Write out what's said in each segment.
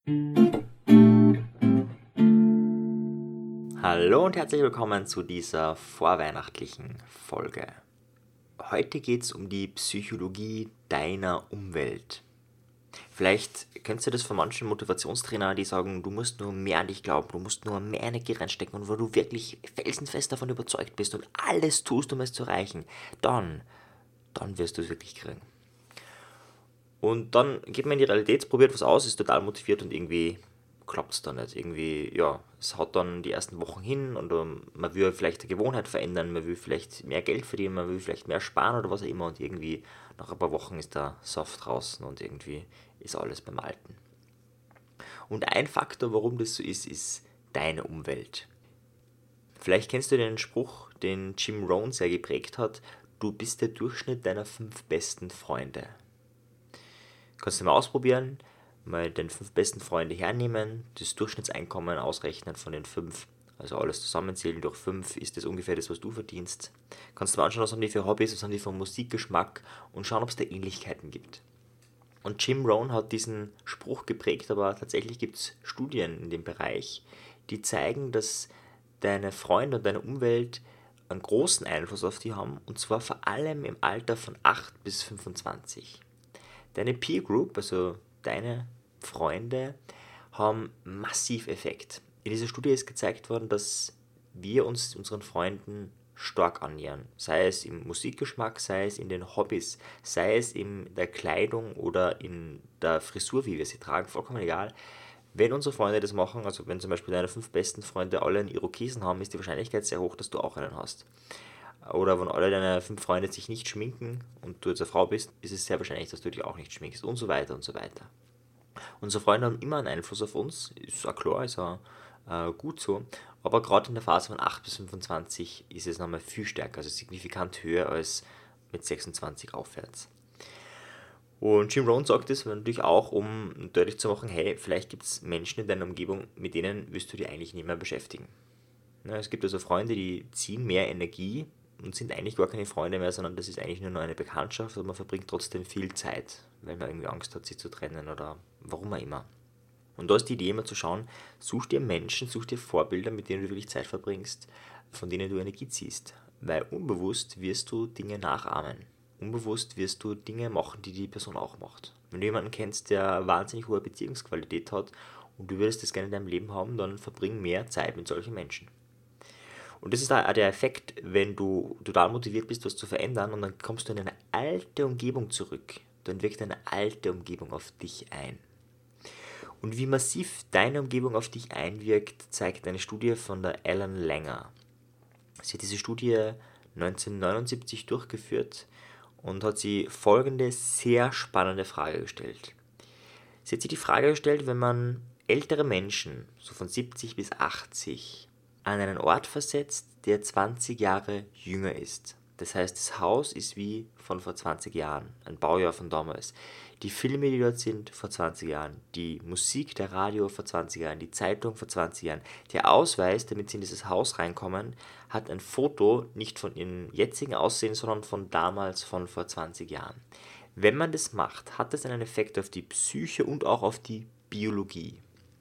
Hallo und herzlich willkommen zu dieser vorweihnachtlichen Folge. Heute geht es um die Psychologie deiner Umwelt. Vielleicht kennst du das von manchen Motivationstrainern, die sagen, du musst nur mehr an dich glauben, du musst nur mehr Energie reinstecken und wo du wirklich felsenfest davon überzeugt bist und alles tust, um es zu erreichen, dann wirst du es wirklich kriegen. Und dann geht man in die Realität, probiert was aus, ist total motiviert und irgendwie klappt es dann nicht. Irgendwie, ja, es haut dann die ersten Wochen hin und man will vielleicht eine Gewohnheit verändern, man will vielleicht mehr Geld verdienen, man will vielleicht mehr sparen oder was auch immer und irgendwie nach ein paar Wochen ist der Saft draußen und irgendwie ist alles beim Alten. Und ein Faktor, warum das so ist deine Umwelt. Vielleicht kennst du den Spruch, den Jim Rohn sehr geprägt hat, du bist der Durchschnitt deiner 5 besten Freunde. Kannst du mal ausprobieren, mal den 5 besten Freunde hernehmen, das Durchschnittseinkommen ausrechnen von den 5, also alles zusammenzählen durch 5 ist das ungefähr das, was du verdienst. Kannst du mal anschauen, was haben die für Hobbys, was haben die für Musikgeschmack und schauen, ob es da Ähnlichkeiten gibt. Und Jim Rohn hat diesen Spruch geprägt, aber tatsächlich gibt es Studien in dem Bereich, die zeigen, dass deine Freunde und deine Umwelt einen großen Einfluss auf die haben, und zwar vor allem im Alter von 8 bis 25. Deine Peer Group, also deine Freunde, haben massiv Effekt. In dieser Studie ist gezeigt worden, dass wir uns unseren Freunden stark annähern. Sei es im Musikgeschmack, sei es in den Hobbys, sei es in der Kleidung oder in der Frisur, wie wir sie tragen, vollkommen egal. Wenn unsere Freunde das machen, also wenn zum Beispiel deine 5 besten Freunde alle einen Irokesen haben, ist die Wahrscheinlichkeit sehr hoch, dass du auch einen hast. Oder wenn alle deine 5 Freunde sich nicht schminken und du jetzt eine Frau bist, ist es sehr wahrscheinlich, dass du dich auch nicht schminkst und so weiter und so weiter. Unsere Freunde haben immer einen Einfluss auf uns, ist auch klar, ist auch gut so, aber gerade in der Phase von 8 bis 25 ist es nochmal viel stärker, also signifikant höher als mit 26 aufwärts. Und Jim Rohn sagt das natürlich auch, um deutlich zu machen, hey, vielleicht gibt es Menschen in deiner Umgebung, mit denen wirst du dich eigentlich nicht mehr beschäftigen. Ja, es gibt also Freunde, die ziehen mehr Energie und sind eigentlich gar keine Freunde mehr, sondern das ist eigentlich nur noch eine Bekanntschaft und man verbringt trotzdem viel Zeit, weil man irgendwie Angst hat, sie zu trennen oder warum auch immer. Und da ist die Idee immer zu schauen, such dir Menschen, such dir Vorbilder, mit denen du wirklich Zeit verbringst, von denen du Energie ziehst. Weil unbewusst wirst du Dinge nachahmen. Unbewusst wirst du Dinge machen, die die Person auch macht. Wenn du jemanden kennst, der wahnsinnig hohe Beziehungsqualität hat und du würdest das gerne in deinem Leben haben, dann verbring mehr Zeit mit solchen Menschen. Und das ist auch der Effekt, wenn du total motiviert bist, was zu verändern und dann kommst du in eine alte Umgebung zurück. Dann wirkt eine alte Umgebung auf dich ein. Und wie massiv deine Umgebung auf dich einwirkt, zeigt eine Studie von der Ellen Langer. Sie hat diese Studie 1979 durchgeführt und hat sie folgende sehr spannende Frage gestellt. Sie hat sich die Frage gestellt, wenn man ältere Menschen, so von 70 bis 80, an einen Ort versetzt, der 20 Jahre jünger ist. Das heißt, das Haus ist wie von vor 20 Jahren, ein Baujahr von damals. Die Filme, die dort sind, vor 20 Jahren. Die Musik, der Radio vor 20 Jahren. Die Zeitung vor 20 Jahren. Der Ausweis, damit sie in dieses Haus reinkommen, hat ein Foto nicht von ihrem jetzigen Aussehen, sondern von damals, von vor 20 Jahren. Wenn man das macht, hat das einen Effekt auf die Psyche und auch auf die Biologie.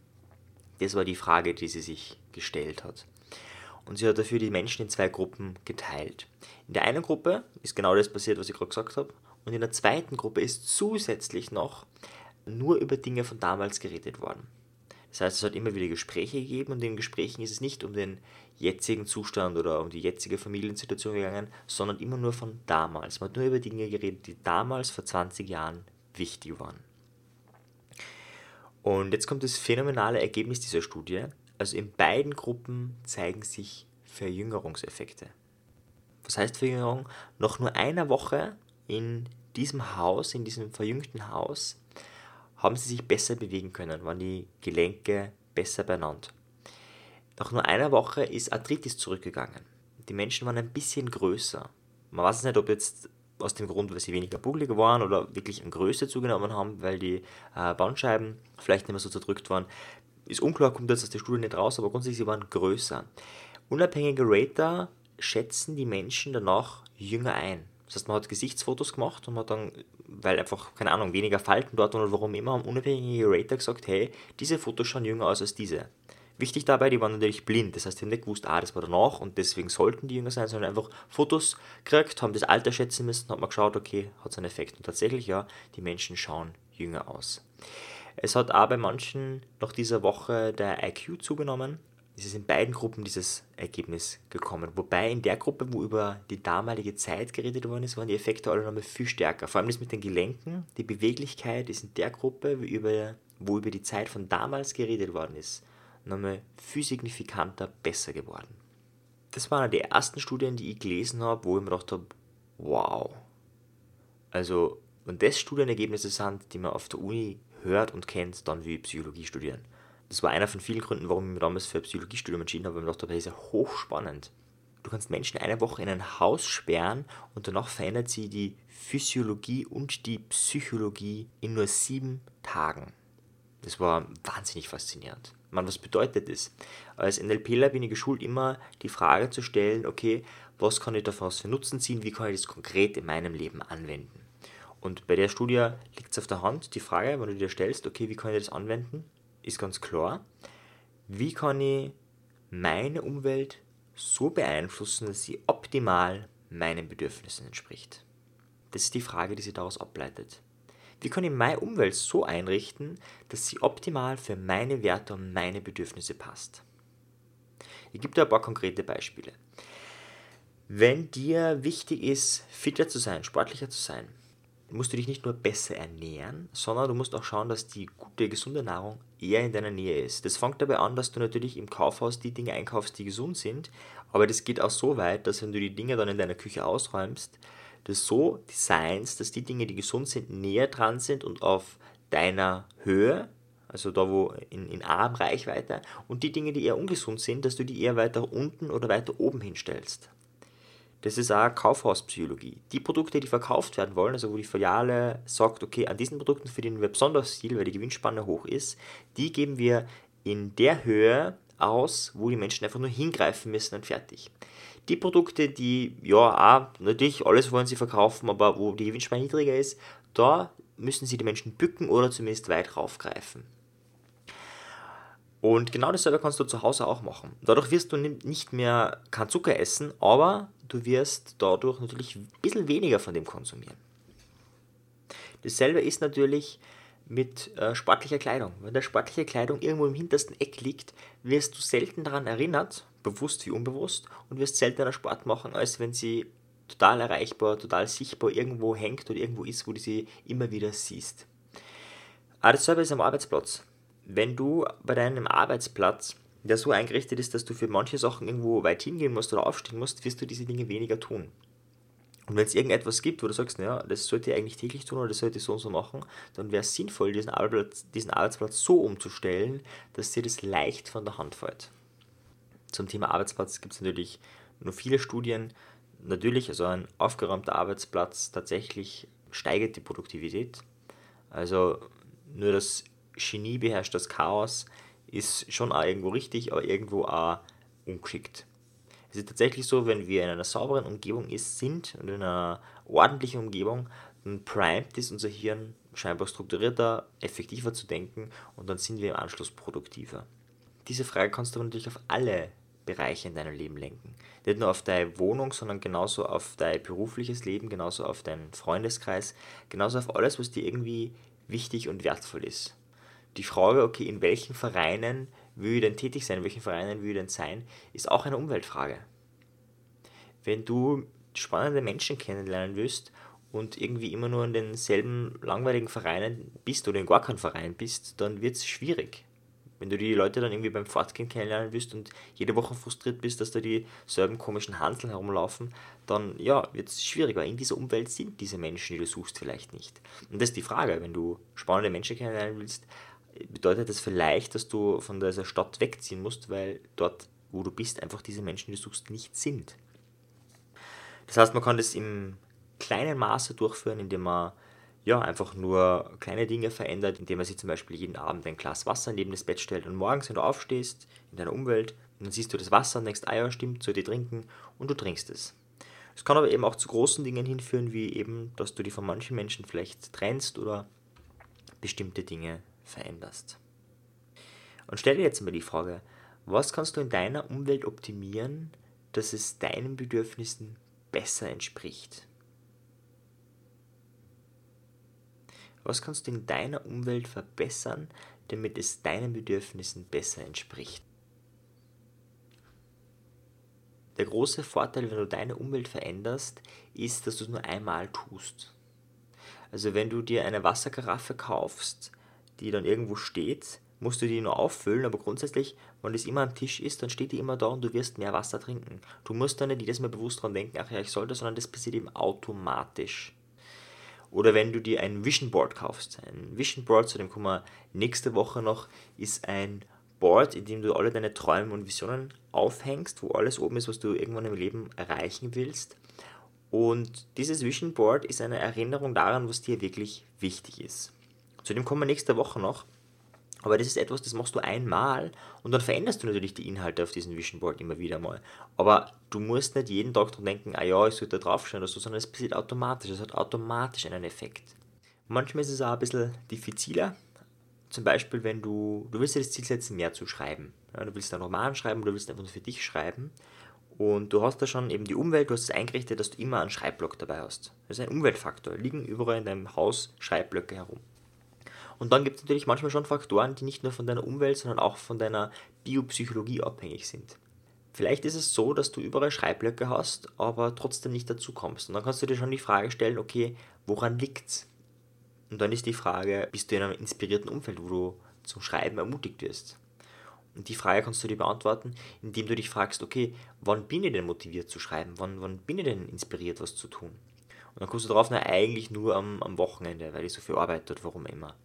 Das war die Frage, die sie sich gestellt hat. Und sie hat dafür die Menschen in 2 Gruppen geteilt. In der einen Gruppe ist genau das passiert, was ich gerade gesagt habe. Und in der zweiten Gruppe ist zusätzlich noch nur über Dinge von damals geredet worden. Das heißt, es hat immer wieder Gespräche gegeben und in den Gesprächen ist es nicht um den jetzigen Zustand oder um die jetzige Familiensituation gegangen, sondern immer nur von damals. Man hat nur über Dinge geredet, die damals vor 20 Jahren wichtig waren. Und jetzt kommt das phänomenale Ergebnis dieser Studie. Also in beiden Gruppen zeigen sich Verjüngerungseffekte. Was heißt Verjüngerung? Nach nur einer Woche in diesem Haus, in diesem verjüngten Haus, haben sie sich besser bewegen können, waren die Gelenke besser beieinander. Nach nur einer Woche ist Arthritis zurückgegangen. Die Menschen waren ein bisschen größer. Man weiß nicht, ob jetzt aus dem Grund, weil sie weniger bucklig waren oder wirklich an Größe zugenommen haben, weil die Bandscheiben vielleicht nicht mehr so zerdrückt waren. Ist unklar, kommt jetzt aus der Studie nicht raus, aber grundsätzlich sie waren größer. Unabhängige Rater schätzen die Menschen danach jünger ein. Das heißt, man hat Gesichtsfotos gemacht und hat dann, weil einfach, keine Ahnung, weniger Falten dort waren oder warum immer, haben unabhängige Rater gesagt, hey, diese Fotos schauen jünger aus als diese. Wichtig dabei, die waren natürlich blind, das heißt, die haben nicht gewusst, das war danach und deswegen sollten die jünger sein, sondern einfach Fotos gekriegt, haben das Alter schätzen müssen, hat man geschaut, okay, hat es einen Effekt. Und tatsächlich, ja, die Menschen schauen jünger aus. Es hat auch bei manchen nach dieser Woche der IQ zugenommen. Es ist in beiden Gruppen dieses Ergebnis gekommen. Wobei in der Gruppe, wo über die damalige Zeit geredet worden ist, waren die Effekte alle nochmal viel stärker. Vor allem das mit den Gelenken, die Beweglichkeit ist in der Gruppe, wo über die Zeit von damals geredet worden ist, nochmal viel signifikanter besser geworden. Das war eine der ersten Studien, die ich gelesen habe, wo ich mir gedacht habe, wow. Also, wenn das Studienergebnisse sind, die man auf der Uni hört und kennt, dann will ich Psychologie studieren. Das war einer von vielen Gründen, warum ich mich damals für ein Psychologiestudium entschieden habe, weil ich mir gedacht habe, das ist ja hochspannend. Du kannst Menschen eine Woche in ein Haus sperren und danach verändert sie die Physiologie und die Psychologie in nur 7 Tagen. Das war wahnsinnig faszinierend. Man, was bedeutet das? Als NLPler bin ich geschult, immer die Frage zu stellen, okay, was kann ich daraus für Nutzen ziehen, wie kann ich das konkret in meinem Leben anwenden? Und bei der Studie liegt es auf der Hand, die Frage, wenn du dir stellst, okay, wie kann ich das anwenden, ist ganz klar. Wie kann ich meine Umwelt so beeinflussen, dass sie optimal meinen Bedürfnissen entspricht? Das ist die Frage, die sich daraus ableitet. Wie kann ich meine Umwelt so einrichten, dass sie optimal für meine Werte und meine Bedürfnisse passt? Ich gebe dir ein paar konkrete Beispiele. Wenn dir wichtig ist, fitter zu sein, sportlicher zu sein, musst du dich nicht nur besser ernähren, sondern du musst auch schauen, dass die gute, gesunde Nahrung eher in deiner Nähe ist. Das fängt dabei an, dass du natürlich im Kaufhaus die Dinge einkaufst, die gesund sind, aber das geht auch so weit, dass wenn du die Dinge dann in deiner Küche ausräumst, das so designst, dass die Dinge, die gesund sind, näher dran sind und auf deiner Höhe, also da wo in Armreichweite, und die Dinge, die eher ungesund sind, dass du die eher weiter unten oder weiter oben hinstellst. Das ist auch Kaufhauspsychologie. Die Produkte, die verkauft werden wollen, also wo die Filiale sagt, okay, an diesen Produkten verdienen wir besonders viel, weil die Gewinnspanne hoch ist, die geben wir in der Höhe aus, wo die Menschen einfach nur hingreifen müssen und fertig. Die Produkte, die, ja, auch, natürlich, alles wollen sie verkaufen, aber wo die Gewinnspanne niedriger ist, da müssen sie die Menschen bücken oder zumindest weit raufgreifen. Und genau dasselbe kannst du zu Hause auch machen. Dadurch wirst du nicht mehr kein Zucker essen, aber du wirst dadurch natürlich ein bisschen weniger von dem konsumieren. Dasselbe ist natürlich mit sportlicher Kleidung. Wenn der sportliche Kleidung irgendwo im hintersten Eck liegt, wirst du selten daran erinnert, bewusst wie unbewusst, und wirst seltener Sport machen, als wenn sie total erreichbar, total sichtbar irgendwo hängt oder irgendwo ist, wo du sie immer wieder siehst. Aber dasselbe ist am Arbeitsplatz. Wenn du bei deinem Arbeitsplatz, der so eingerichtet ist, dass du für manche Sachen irgendwo weit hingehen musst oder aufstehen musst, wirst du diese Dinge weniger tun. Und wenn es irgendetwas gibt, wo du sagst, naja, das sollte ich eigentlich täglich tun oder das sollte ich so und so machen, dann wäre es sinnvoll, diesen Arbeitsplatz so umzustellen, dass dir das leicht von der Hand fällt. Zum Thema Arbeitsplatz gibt es natürlich nur viele Studien. Natürlich, also ein aufgeräumter Arbeitsplatz tatsächlich steigert die Produktivität. Also nur das Genie beherrscht das Chaos ist schon auch irgendwo richtig, aber irgendwo auch ungeschickt. Es ist tatsächlich so, wenn wir in einer sauberen Umgebung sind und in einer ordentlichen Umgebung, dann primet ist unser Hirn scheinbar strukturierter, effektiver zu denken und dann sind wir im Anschluss produktiver. Diese Frage kannst du aber natürlich auf alle Bereiche in deinem Leben lenken. Nicht nur auf deine Wohnung, sondern genauso auf dein berufliches Leben, genauso auf deinen Freundeskreis, genauso auf alles, was dir irgendwie wichtig und wertvoll ist. Die Frage, okay, in welchen Vereinen will ich denn tätig sein, in welchen Vereinen will ich denn sein, ist auch eine Umweltfrage. Wenn du spannende Menschen kennenlernen willst und irgendwie immer nur in denselben langweiligen Vereinen bist oder in gar keinem Verein bist, dann wird es schwierig. Wenn du die Leute dann irgendwie beim Fortgehen kennenlernen willst und jede Woche frustriert bist, dass da dieselben komischen Hanseln herumlaufen, dann ja, wird es schwierig, weil in dieser Umwelt sind diese Menschen, die du suchst, vielleicht nicht. Und das ist die Frage, wenn du spannende Menschen kennenlernen willst, bedeutet das vielleicht, dass du von dieser Stadt wegziehen musst, weil dort, wo du bist, einfach diese Menschen, die du suchst, nicht sind. Das heißt, man kann das im kleinen Maße durchführen, indem man ja, einfach nur kleine Dinge verändert, indem man sich zum Beispiel jeden Abend ein Glas Wasser neben das Bett stellt und morgens, wenn du aufstehst, in deiner Umwelt, und dann siehst du das Wasser und denkst, ah ja, stimmt, sollte ich trinken, und du trinkst es. Es kann aber eben auch zu großen Dingen hinführen, wie eben, dass du dich von manchen Menschen vielleicht trennst oder bestimmte Dinge veränderst. Und stell dir jetzt mal die Frage, was kannst du in deiner Umwelt optimieren, dass es deinen Bedürfnissen besser entspricht? Was kannst du in deiner Umwelt verbessern, damit es deinen Bedürfnissen besser entspricht? Der große Vorteil, wenn du deine Umwelt veränderst, ist, dass du es nur einmal tust. Also wenn du dir eine Wasserkaraffe kaufst, die dann irgendwo steht, musst du die nur auffüllen, aber grundsätzlich, wenn das immer am Tisch ist, dann steht die immer da und du wirst mehr Wasser trinken. Du musst dann nicht jedes Mal bewusst dran denken, ach ja, ich sollte, sondern das passiert eben automatisch. Oder wenn du dir ein Vision Board kaufst. Ein Vision Board, zu dem kommen wir nächste Woche noch, ist ein Board, in dem du alle deine Träume und Visionen aufhängst, wo alles oben ist, was du irgendwann im Leben erreichen willst. Und dieses Vision Board ist eine Erinnerung daran, was dir wirklich wichtig ist. Zu dem kommen wir nächste Woche noch. Aber das ist etwas, das machst du einmal und dann veränderst du natürlich die Inhalte auf diesem Vision Board immer wieder mal. Aber du musst nicht jeden Tag dran denken, ah ja, ich sollte da draufschauen oder so, sondern es passiert automatisch. Es hat automatisch einen Effekt. Manchmal ist es auch ein bisschen diffiziler. Zum Beispiel, wenn du willst dir das Ziel setzen, mehr zu schreiben. Ja, du willst einen Roman schreiben oder du willst einfach nur für dich schreiben. Und du hast da schon eben die Umwelt, du hast es eingerichtet, dass du immer einen Schreibblock dabei hast. Das ist ein Umweltfaktor. Liegen überall in deinem Haus Schreibblöcke herum. Und dann gibt es natürlich manchmal schon Faktoren, die nicht nur von deiner Umwelt, sondern auch von deiner Biopsychologie abhängig sind. Vielleicht ist es so, dass du überall Schreibblöcke hast, aber trotzdem nicht dazu kommst. Und dann kannst du dir schon die Frage stellen, okay, woran liegt's? Und dann ist die Frage, bist du in einem inspirierten Umfeld, wo du zum Schreiben ermutigt wirst? Und die Frage kannst du dir beantworten, indem du dich fragst, okay, wann bin ich denn motiviert zu schreiben? Wann bin ich denn inspiriert, was zu tun? Und dann kommst du drauf, na eigentlich nur am Wochenende, weil ich so viel arbeite oder warum immer.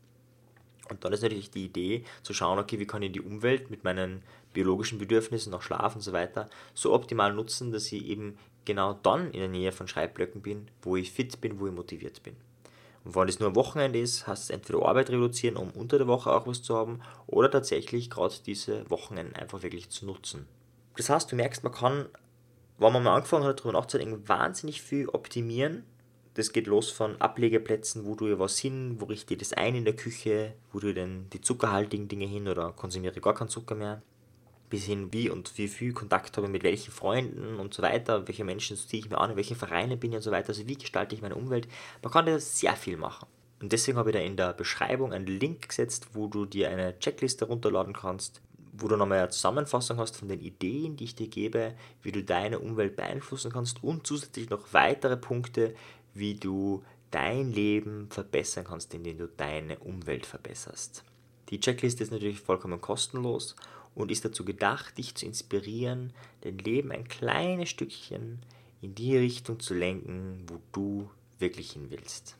Und dann ist natürlich die Idee zu schauen, okay, wie kann ich die Umwelt mit meinen biologischen Bedürfnissen, nach Schlaf und so weiter, so optimal nutzen, dass ich eben genau dann in der Nähe von Schreibblöcken bin, wo ich fit bin, wo ich motiviert bin. Und wenn es nur am Wochenende ist, heißt es entweder Arbeit reduzieren, um unter der Woche auch was zu haben, oder tatsächlich gerade diese Wochenenden einfach wirklich zu nutzen. Das heißt, du merkst, man kann, wenn man mal angefangen hat, darüber nachzudenken, wahnsinnig viel optimieren. Das geht los von Ablegeplätzen, wo tue ich was hin, wo richte ich das ein in der Küche, wo tue ich denn die zuckerhaltigen Dinge hin oder konsumiere gar keinen Zucker mehr, bis hin wie und wie viel Kontakt habe ich mit welchen Freunden und so weiter, welche Menschen ziehe ich mir an, in welchen Vereinen bin ich und so weiter, also wie gestalte ich meine Umwelt. Man kann da sehr viel machen. Und deswegen habe ich da in der Beschreibung einen Link gesetzt, wo du dir eine Checkliste runterladen kannst, wo du nochmal eine Zusammenfassung hast von den Ideen, die ich dir gebe, wie du deine Umwelt beeinflussen kannst und zusätzlich noch weitere Punkte, wie du dein Leben verbessern kannst, indem du deine Umwelt verbesserst. Die Checkliste ist natürlich vollkommen kostenlos und ist dazu gedacht, dich zu inspirieren, dein Leben ein kleines Stückchen in die Richtung zu lenken, wo du wirklich hin willst.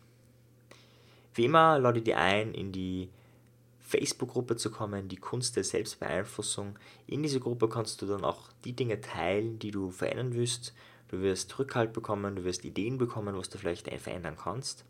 Wie immer lade ich dir ein, in die Facebook-Gruppe zu kommen, die Kunst der Selbstbeeinflussung. In dieser Gruppe kannst du dann auch die Dinge teilen, die du verändern willst. Du wirst Rückhalt bekommen, du wirst Ideen bekommen, was du vielleicht verändern kannst.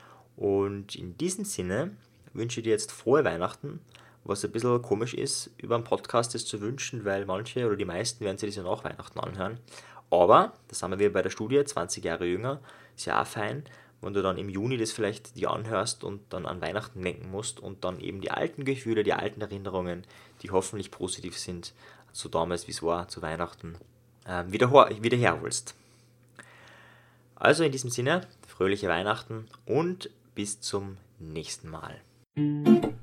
Und in diesem Sinne wünsche ich dir jetzt frohe Weihnachten, was ein bisschen komisch ist, über einen Podcast das zu wünschen, weil manche oder die meisten werden sich das ja nach Weihnachten anhören. Aber, das haben wir wieder bei der Studie, 20 Jahre jünger, ist ja auch fein, wenn du dann im Juni das vielleicht dir anhörst und dann an Weihnachten denken musst und dann eben die alten Gefühle, die alten Erinnerungen, die hoffentlich positiv sind, so damals wie es war, zu Weihnachten, wieder herholst. Also in diesem Sinne, fröhliche Weihnachten und bis zum nächsten Mal.